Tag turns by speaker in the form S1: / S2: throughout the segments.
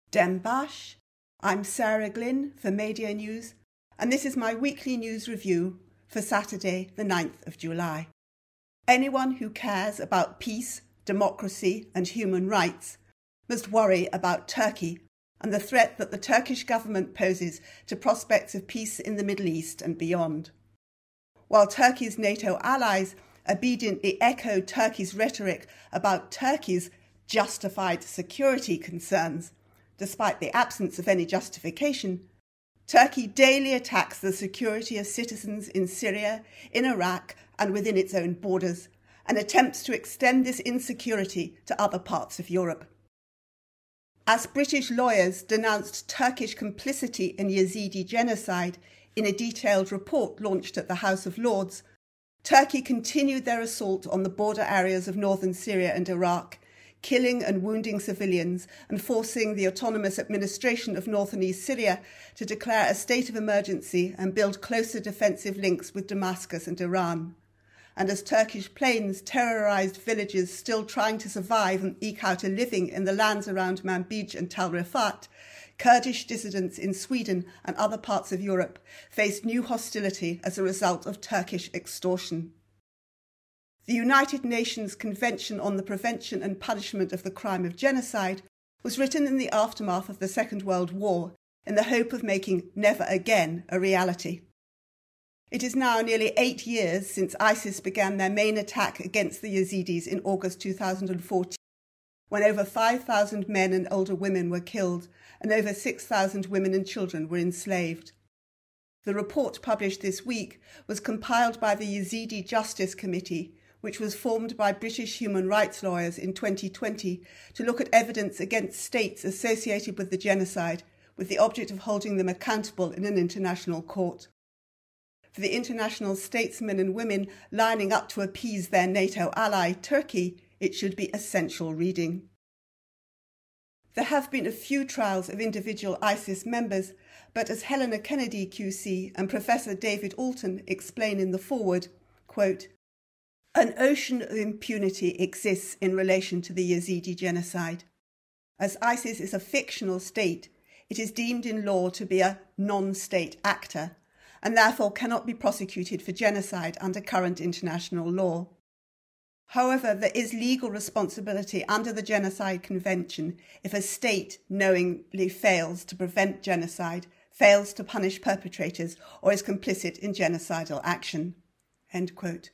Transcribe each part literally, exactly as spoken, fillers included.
S1: Dembash. I'm Sarah Glynn for Media News, and this is my weekly news review for Saturday, the ninth of July. Anyone who cares about peace, democracy and human rights must worry about Turkey and the threat that the Turkish government poses to prospects of peace in the Middle East and beyond. While Turkey's NATO allies obediently echo Turkey's rhetoric about Turkey's justified security concerns, despite the absence of any justification, Turkey daily attacks the security of citizens in Syria, in Iraq and within its own borders, and attempts to extend this insecurity to other parts of Europe. As British lawyers denounced Turkish complicity in Yazidi genocide in a detailed report launched at the House of Lords, Turkey continued their assault on the border areas of northern Syria and Iraq, killing and wounding civilians and forcing the autonomous administration of north and east Syria to declare a state of emergency and build closer defensive links with Damascus and Iran. And as Turkish planes terrorised villages still trying to survive and eke out a living in the lands around Manbij and Tal Rifat, Kurdish dissidents in Sweden and other parts of Europe faced new hostility as a result of Turkish extortion. The United Nations Convention on the Prevention and Punishment of the Crime of Genocide was written in the aftermath of the Second World War in the hope of making never again a reality. It is now nearly eight years since ISIS began their main attack against the Yazidis in August two thousand fourteen, when over five thousand men and older women were killed and over six thousand women and children were enslaved. The report published this week was compiled by the Yazidi Justice Committee, which was formed by British human rights lawyers in twenty twenty to look at evidence against states associated with the genocide, with the object of holding them accountable in an international court. For the international statesmen and women lining up to appease their NATO ally, Turkey, it should be essential reading. There have been a few trials of individual ISIS members, but as Helena Kennedy Q C and Professor David Alton explain in the foreword, quote, "An ocean of impunity exists in relation to the Yazidi genocide. As ISIS is a fictional state, it is deemed in law to be a non-state actor, and therefore cannot be prosecuted for genocide under current international law. However, there is legal responsibility under the Genocide Convention if a state knowingly fails to prevent genocide, fails to punish perpetrators, or is complicit in genocidal action." End quote.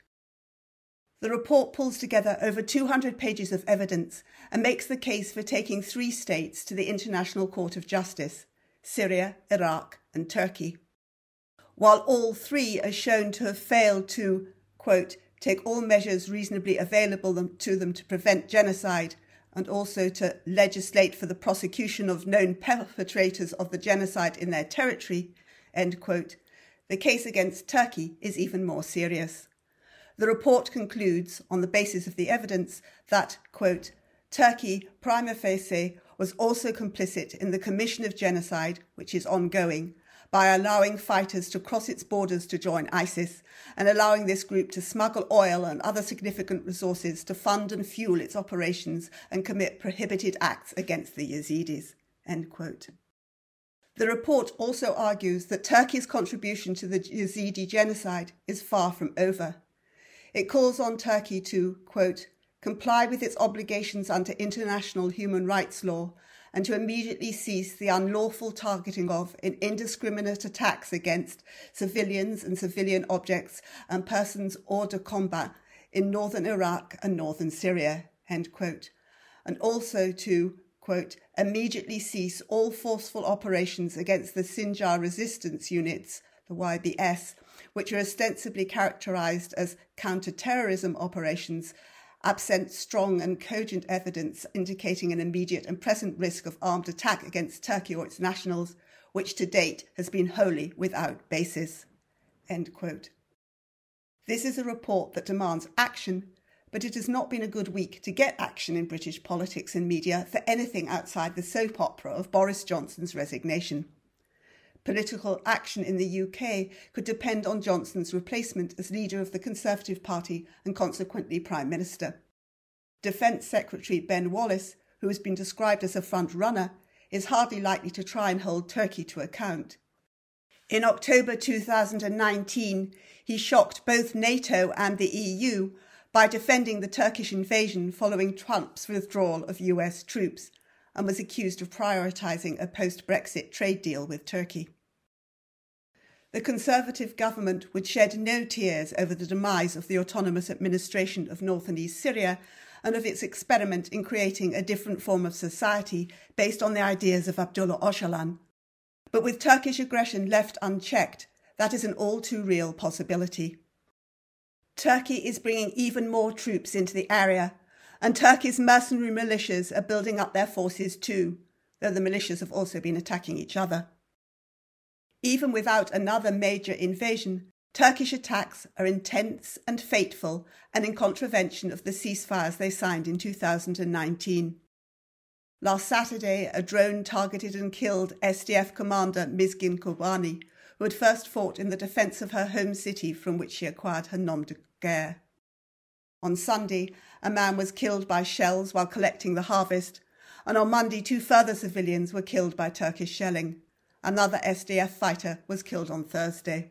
S1: The report pulls together over two hundred pages of evidence and makes the case for taking three states to the International Court of Justice: Syria, Iraq and Turkey. While all three are shown to have failed to, quote, take all measures reasonably available to them to prevent genocide and also to legislate for the prosecution of known perpetrators of the genocide in their territory, end quote, the case against Turkey is even more serious. The report concludes, on the basis of the evidence, that, quote, Turkey, prima facie, was also complicit in the commission of genocide, which is ongoing, by allowing fighters to cross its borders to join ISIS and allowing this group to smuggle oil and other significant resources to fund and fuel its operations and commit prohibited acts against the Yazidis, end quote. The report also argues that Turkey's contribution to the Yazidi genocide is far from over. It calls on Turkey to, quote, comply with its obligations under international human rights law and to immediately cease the unlawful targeting of and indiscriminate attacks against civilians and civilian objects and persons hors de combat in northern Iraq and northern Syria, end quote, and also to, quote, immediately cease all forceful operations against the Sinjar resistance units, the Y B S, which are ostensibly characterised as counter-terrorism operations, absent strong and cogent evidence indicating an immediate and present risk of armed attack against Turkey or its nationals, which to date has been wholly without basis. End quote. This is a report that demands action, but it has not been a good week to get action in British politics and media for anything outside the soap opera of Boris Johnson's resignation. Political action in the U K could depend on Johnson's replacement as leader of the Conservative Party and consequently Prime Minister. Defence Secretary Ben Wallace, who has been described as a front runner, is hardly likely to try and hold Turkey to account. In October two thousand nineteen, he shocked both NATO and the E U by defending the Turkish invasion following Trump's withdrawal of U S troops, and was accused of prioritising a post-Brexit trade deal with Turkey. The Conservative government would shed no tears over the demise of the autonomous administration of North and East Syria and of its experiment in creating a different form of society based on the ideas of Abdullah Öcalan. But with Turkish aggression left unchecked, that is an all too real possibility. Turkey is bringing even more troops into the area, and Turkey's mercenary militias are building up their forces too, though the militias have also been attacking each other. Even without another major invasion, Turkish attacks are intense and fateful and in contravention of the ceasefires they signed in two thousand nineteen. Last Saturday, a drone targeted and killed S D F commander Mizgin Kobani, who had first fought in the defence of her home city from which she acquired her nom de guerre. On Sunday, a man was killed by shells while collecting the harvest, and on Monday two further civilians were killed by Turkish shelling. Another S D F fighter was killed on Thursday.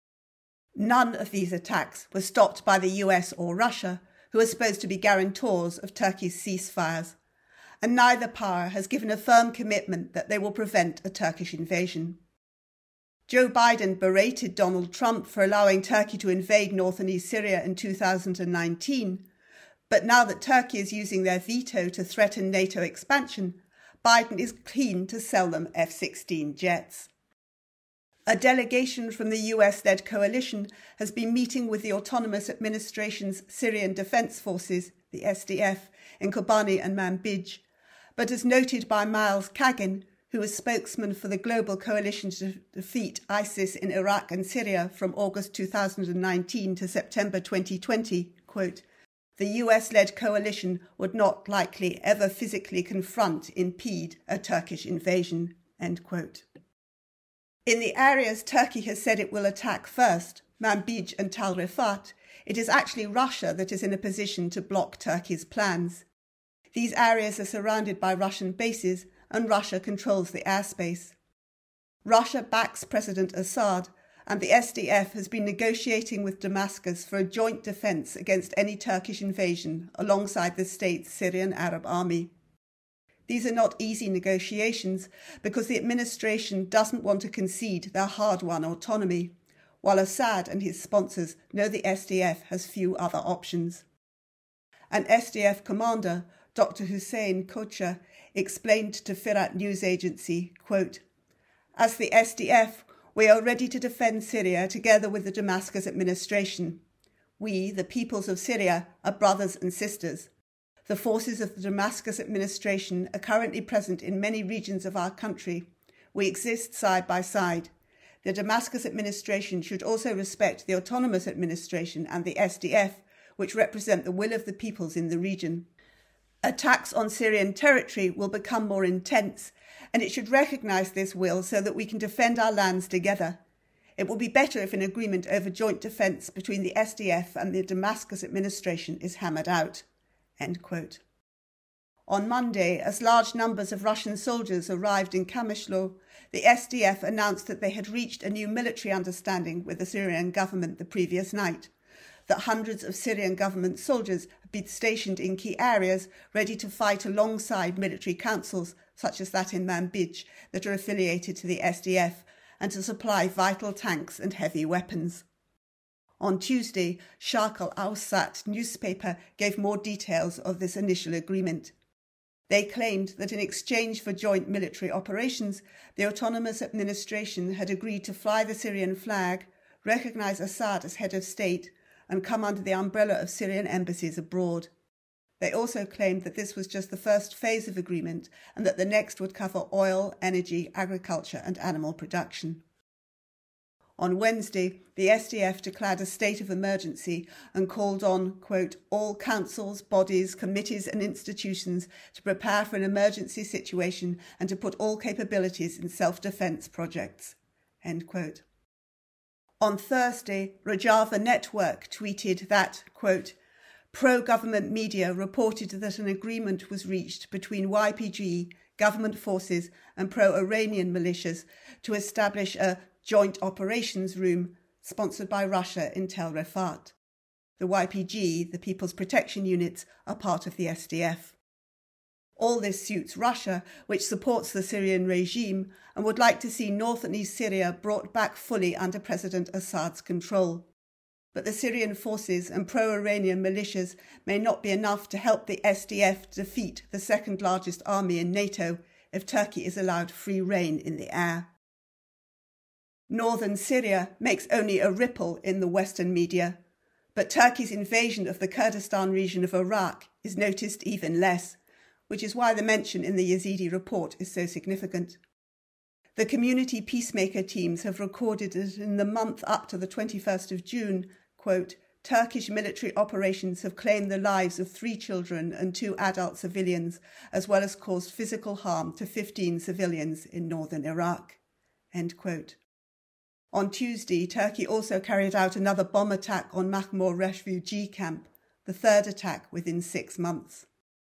S1: None of these attacks were stopped by the U S or Russia, who are supposed to be guarantors of Turkey's ceasefires, and neither power has given a firm commitment that they will prevent a Turkish invasion. Joe Biden berated Donald Trump for allowing Turkey to invade North and East Syria in two thousand nineteen, but now that Turkey is using their veto to threaten NATO expansion, Biden is keen to sell them F sixteen jets. A delegation from the U S-led coalition has been meeting with the Autonomous Administration's Syrian Defence Forces, the S D F, in Kobani and Manbij, but as noted by Miles Kagan, who was spokesman for the global coalition to defeat ISIS in Iraq and Syria from August two thousand nineteen to September twenty twenty, quote, the U S-led coalition would not likely ever physically confront, impede a Turkish invasion, end quote. In the areas Turkey has said it will attack first, Manbij and Tal Rifat, it is actually Russia that is in a position to block Turkey's plans. These areas are surrounded by Russian bases, and Russia controls the airspace. Russia backs President Assad, and the S D F has been negotiating with Damascus for a joint defence against any Turkish invasion alongside the state's Syrian Arab army. These are not easy negotiations because the administration doesn't want to concede their hard-won autonomy, while Assad and his sponsors know the S D F has few other options. An S D F commander, Doctor Hussein Kocha, explained to Firat news agency, quote, as the S D F, we are ready to defend Syria together with the Damascus administration. We, the peoples of Syria, are brothers and sisters. The forces of the Damascus administration are currently present in many regions of our country. We exist side by side. The Damascus administration should also respect the autonomous administration and the S D F, which represent the will of the peoples in the region. Attacks on Syrian territory will become more intense, and it should recognise this will so that we can defend our lands together. It will be better if an agreement over joint defence between the S D F and the Damascus administration is hammered out. End quote. On Monday, as large numbers of Russian soldiers arrived in Kamishlo, the S D F announced that they had reached a new military understanding with the Syrian government the previous night, that hundreds of Syrian government soldiers have been stationed in key areas ready to fight alongside military councils, such as that in Manbij, that are affiliated to the S D F, and to supply vital tanks and heavy weapons. On Tuesday, Sharq al-Awsat newspaper gave more details of this initial agreement. They claimed that in exchange for joint military operations, the autonomous administration had agreed to fly the Syrian flag, recognise Assad as head of state, and come under the umbrella of Syrian embassies abroad. They also claimed that this was just the first phase of agreement and that the next would cover oil, energy, agriculture and animal production. On Wednesday, the S D F declared a state of emergency and called on, quote, all councils, bodies, committees and institutions to prepare for an emergency situation and to put all capabilities in self-defence projects, end quote. On Thursday, Rojava Network tweeted that, quote, pro-government media reported that an agreement was reached between Y P G, government forces and pro-Iranian militias to establish a joint operations room sponsored by Russia in Tel Rifat. The Y P G, the People's Protection Units, are part of the S D F. All this suits Russia, which supports the Syrian regime and would like to see north and east Syria brought back fully under President Assad's control. But the Syrian forces and pro-Iranian militias may not be enough to help the S D F defeat the second largest army in NATO if Turkey is allowed free rein in the air. Northern Syria makes only a ripple in the Western media, but Turkey's invasion of the Kurdistan region of Iraq is noticed even less, which is why the mention in the Yazidi report is so significant. The community peacemaker teams have recorded that in the month up to the twenty-first of June, quote, Turkish military operations have claimed the lives of three children and two adult civilians, as well as caused physical harm to fifteen civilians in northern Iraq, end quote. On Tuesday, Turkey also carried out another bomb attack on Mahmur refugee camp, the third attack within six months.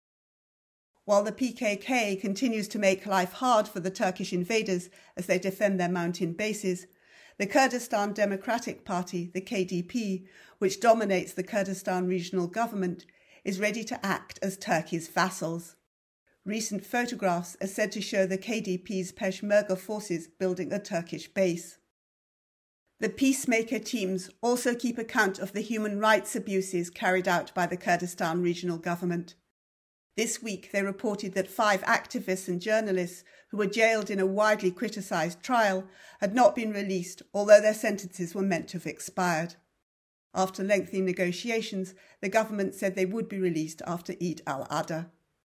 S1: While the P K K continues to make life hard for the Turkish invaders as they defend their mountain bases, the Kurdistan Democratic Party, the K D P, which dominates the Kurdistan regional government, is ready to act as Turkey's vassals. Recent photographs are said to show the K D P's Peshmerga forces building a Turkish base. The peacemaker teams also keep account of the human rights abuses carried out by the Kurdistan regional government. This week they reported that five activists and journalists who were jailed in a widely criticised trial had not been released, although their sentences were meant to have expired. After lengthy negotiations, the government said they would be released after Eid al-Adha.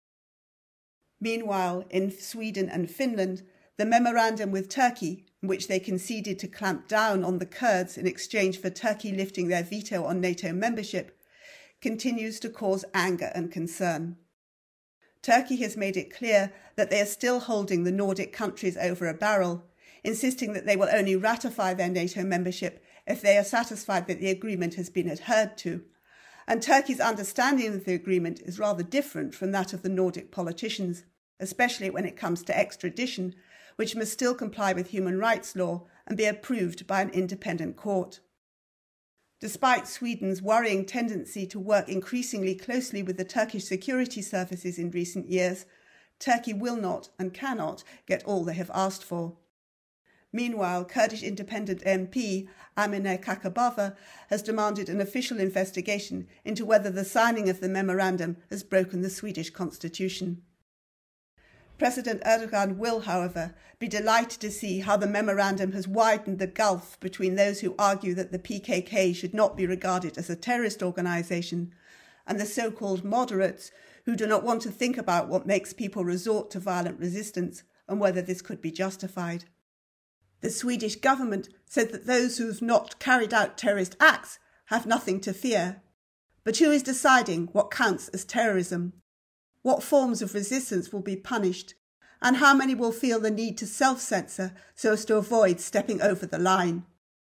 S1: Meanwhile, in Sweden and Finland, the memorandum with Turkey, in which they conceded to clamp down on the Kurds in exchange for Turkey lifting their veto on NATO membership, continues to cause anger and concern. Turkey has made it clear that they are still holding the Nordic countries over a barrel, insisting that they will only ratify their NATO membership if they are satisfied that the agreement has been adhered to. And Turkey's understanding of the agreement is rather different from that of the Nordic politicians, especially when it comes to extradition, which must still comply with human rights law and be approved by an independent court. Despite Sweden's worrying tendency to work increasingly closely with the Turkish security services in recent years, Turkey will not and cannot get all they have asked for. Meanwhile, Kurdish independent M P Amine Kakabava has demanded an official investigation into whether the signing of the memorandum has broken the Swedish constitution. President Erdogan will, however, be delighted to see how the memorandum has widened the gulf between those who argue that the P K K should not be regarded as a terrorist organisation and the so-called moderates who do not want to think about what makes people resort to violent resistance and whether this could be justified. The Swedish government said that those who have not carried out terrorist acts have nothing to fear. But who is deciding what counts as terrorism? What forms of resistance will be punished, and how many will feel the need to self-censor so as to avoid stepping over the line?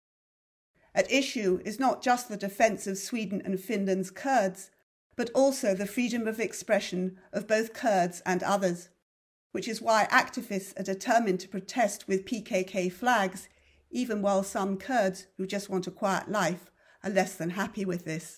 S1: At issue is not just the defence of Sweden and Finland's Kurds, but also the freedom of expression of both Kurds and others, which is why activists are determined to protest with P K K flags, even while some Kurds who just want a quiet life are less than happy with this.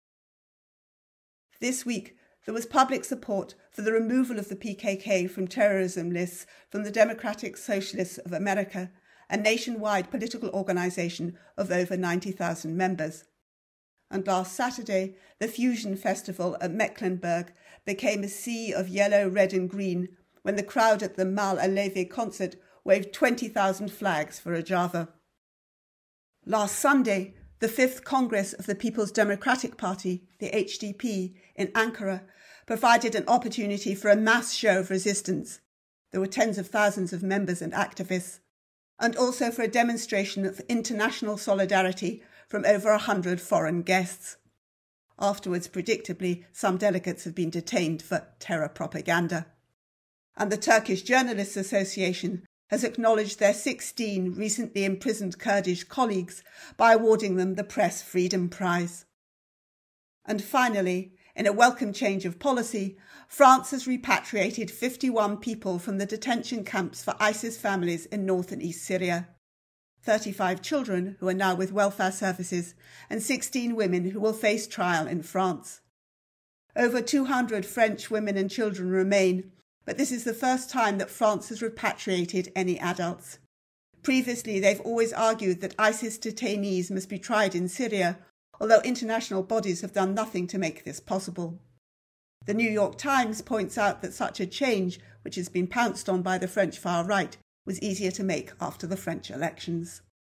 S1: This week, there was public support for the removal of the P K K from terrorism lists from the Democratic Socialists of America, a nationwide political organisation of over ninety thousand members. And last Saturday, the Fusion Festival at Mecklenburg became a sea of yellow, red and green when the crowd at the Mal Alevi concert waved twenty thousand flags for Rojava. Last Sunday, the fifth Congress of the People's Democratic Party, the H D P, in Ankara, provided an opportunity for a mass show of resistance. There were tens of thousands of members and activists, and also for a demonstration of international solidarity from over a hundred foreign guests. Afterwards, predictably, some delegates have been detained for terror propaganda. And the Turkish Journalists Association has acknowledged their sixteen recently imprisoned Kurdish colleagues by awarding them the Press Freedom Prize. And finally, In a welcome change of policy, France has repatriated fifty-one people from the detention camps for ISIS families in north and east Syria. thirty-five children who are now with welfare services, and sixteen women who will face trial in France. Over two hundred French women and children remain, but this is the first time that France has repatriated any adults. Previously, they've always argued that ISIS detainees must be tried in Syria, although international bodies have done nothing to make this possible. The New York Times points out that such a change, which has been pounced on by the French far right, was easier to make after the French elections.